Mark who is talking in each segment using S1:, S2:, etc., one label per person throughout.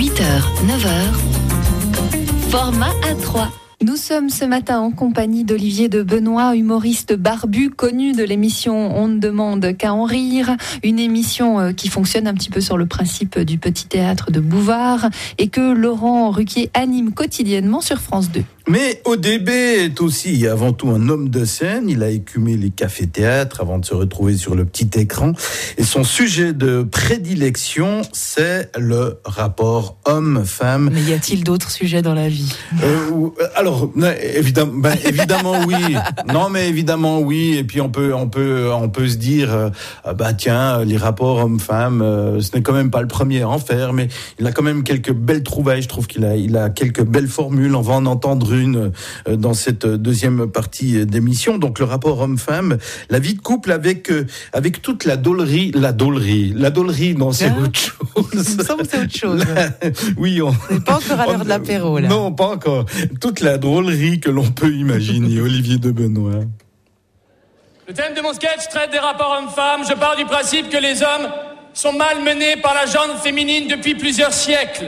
S1: 8h, 9h, format A3. Nous sommes ce matin en compagnie d'Olivier de Benoît, humoriste barbu, connu de l'émission On ne demande qu'à en rire, une émission qui fonctionne un petit peu sur le principe du petit théâtre de Bouvard et que Laurent Ruquier anime quotidiennement sur France 2.
S2: Mais ODB est aussi avant tout un homme de scène. Il a écumé les cafés-théâtres avant de se retrouver sur le petit écran. Et son sujet de prédilection, c'est le rapport homme-femme.
S3: Mais y a-t-il d'autres sujets dans la vie ?
S2: Alors, évidemment oui. Non, mais évidemment oui. Et puis on peut se dire, tiens, les rapports homme-femme, ce n'est quand même pas le premier à en faire, mais il a quand même quelques belles trouvailles. Je trouve qu'il a quelques belles formules. On va en entendre une dans cette deuxième partie d'émission. Donc le rapport homme-femme, la vie de couple avec toute la dolerie, non, c'est autre chose.
S3: Il me semble que c'est autre chose.
S2: Oui,
S3: on n'est pas encore à l'heure de l'apéro, là.
S2: Non, pas encore. Toute la drôlerie que l'on peut imaginer, Olivier de Benoît.
S4: Le thème de mon sketch traite des rapports hommes-femmes. Je pars du principe que les hommes sont malmenés par la gente féminine depuis plusieurs siècles.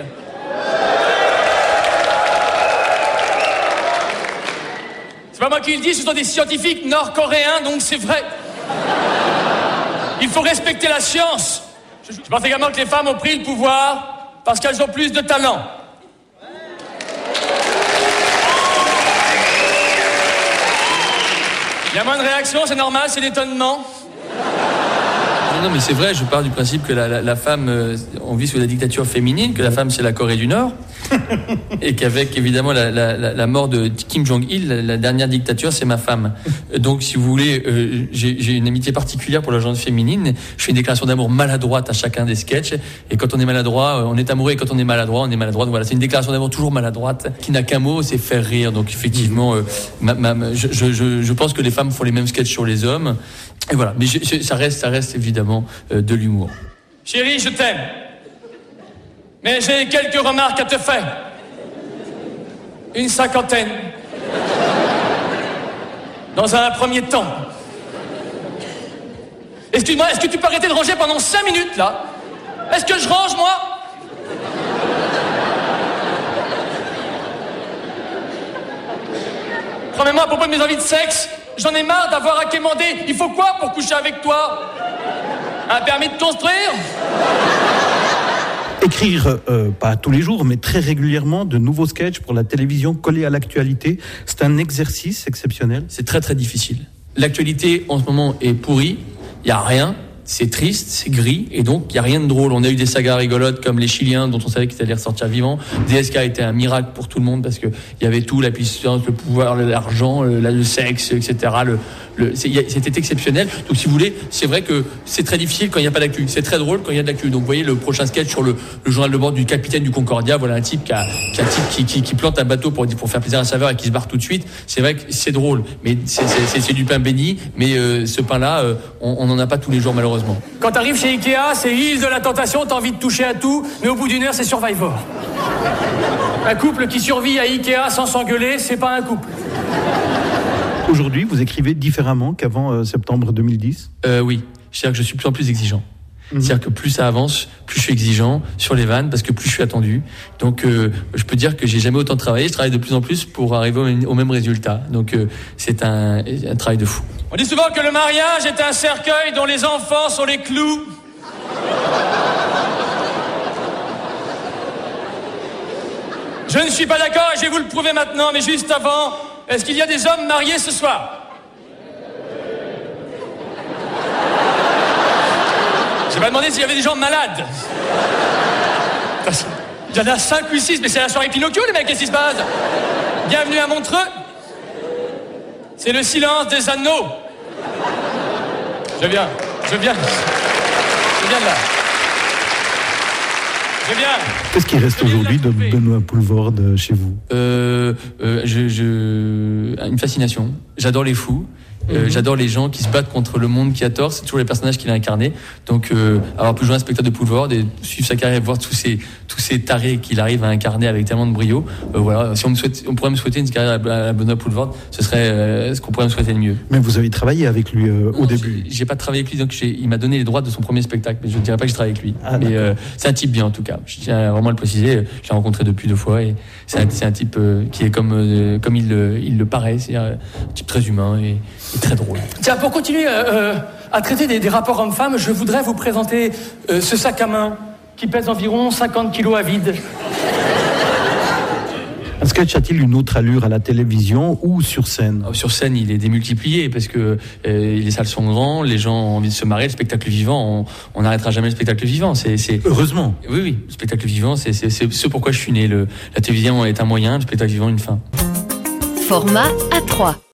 S4: C'est pas moi qui le dis, ce sont des scientifiques nord-coréens, donc c'est vrai. Il faut respecter la science. Je pense également que les femmes ont pris le pouvoir parce qu'elles ont plus de talent. Il y a moins de réactions, c'est normal, c'est l'étonnement.
S5: Non, mais c'est vrai, je pars du principe que la femme, on vit sous la dictature féminine, que la femme c'est la Corée du Nord, et qu'avec évidemment la mort de Kim Jong-il, la dernière dictature c'est ma femme. Donc si vous voulez, j'ai une amitié particulière pour la gente féminine. Je fais une déclaration d'amour maladroite à chacun des sketchs, et quand on est maladroit, on est amoureux, et quand on est maladroit, on est maladroit. Donc voilà, c'est une déclaration d'amour toujours maladroite, qui n'a qu'un mot, c'est faire rire. Donc effectivement, je pense que les femmes font les mêmes sketchs sur les hommes. Et voilà, mais ça reste évidemment de l'humour.
S4: Chérie, je t'aime. Mais j'ai quelques remarques à te faire. Une cinquantaine. Dans un premier temps. Excuse-moi, est-ce que tu peux arrêter de ranger pendant 5 minutes, là ? Est-ce que je range, moi ? Promets-moi à propos de mes envies de sexe. J'en ai marre d'avoir à quémander. Il faut quoi pour coucher avec toi ? Un permis de construire ?
S2: Écrire, pas tous les jours, mais très régulièrement, de nouveaux sketchs pour la télévision collés à l'actualité, c'est un exercice exceptionnel.
S5: C'est très très difficile. L'actualité en ce moment est pourrie, il n'y a rien. C'est triste, c'est gris, et donc il n'y a rien de drôle. On a eu des sagas rigolotes comme les Chiliens, dont on savait qu'ils allaient ressortir vivants. DSK était un miracle pour tout le monde parce que il y avait tout, la puissance, le pouvoir, l'argent, le sexe, etc. C'était exceptionnel. Donc si vous voulez, c'est vrai que c'est très difficile quand il n'y a pas d'actu. C'est très drôle quand il y a de l'actu. Donc vous voyez le prochain sketch sur le journal de bord du capitaine du Concordia. Voilà un type qui plante un bateau pour faire plaisir à un saveur et qui se barre tout de suite. C'est vrai que c'est drôle, mais c'est du pain béni. Mais ce pain-là, on n'en a pas tous les jours malheureusement.
S4: Quand t'arrives chez Ikea, c'est l'île de la tentation, t'as envie de toucher à tout, mais au bout d'une heure, c'est Survivor. Un couple qui survit à Ikea sans s'engueuler, c'est pas un couple.
S2: Aujourd'hui, vous écrivez différemment qu'avant septembre 2010 ?
S5: Oui, c'est-à-dire que je suis de plus en plus exigeant. C'est-à-dire que plus ça avance, plus je suis exigeant sur les vannes, parce que plus je suis attendu. Donc je peux dire que j'ai jamais autant travaillé, je travaille de plus en plus pour arriver au même résultat. Donc c'est un travail de fou.
S4: On dit souvent que le mariage est un cercueil dont les enfants sont les clous. Je ne suis pas d'accord et je vais vous le prouver maintenant, mais juste avant, est-ce qu'il y a des hommes mariés ce soir ? J'ai pas demandé s'il y avait des gens malades. Il y en a 5 ou 6, mais c'est la soirée Pinocchio, les mecs, qu'est-ce qui se passe ? Bienvenue à Montreux. C'est le silence des anneaux. Je viens de là.
S2: Qu'est-ce qui reste aujourd'hui de Benoît Poelvoorde chez vous ?
S5: Une fascination. J'adore les fous. J'adore les gens qui se battent contre le monde qui a tort. C'est toujours les personnages qu'il a incarnés. Donc, avoir pu jouer un spectacle de Poelvoorde et suivre sa carrière et voir tous ces tarés qu'il arrive à incarner avec tellement de brio. Voilà, si on pourrait me souhaiter une carrière à Benoît Poelvoorde, ce serait ce qu'on pourrait me souhaiter de mieux.
S2: Mais vous avez travaillé avec lui au début?
S5: J'ai pas travaillé avec lui, donc il m'a donné les droits de son premier spectacle, mais je ne dirais pas que je travaille avec lui. Mais c'est un type bien en tout cas. Je tiens vraiment à le préciser. Je l'ai rencontré depuis 2 fois et c'est un type qui est comme il le paraît, c'est un type très humain et très drôle.
S4: Tiens, pour continuer à traiter des rapports hommes-femmes, je voudrais vous présenter ce sac à main qui pèse environ 50 kilos à vide.
S2: Un sketch a-t-il une autre allure à la télévision ou sur scène?
S5: Sur scène, il est démultiplié parce que les salles sont grandes, les gens ont envie de se marrer. Le spectacle vivant, on n'arrêtera jamais le spectacle vivant. C'est
S2: heureusement.
S5: Oui, le spectacle vivant, c'est ce pourquoi je suis né. La télévision est un moyen, le spectacle vivant une fin.
S1: Format A3.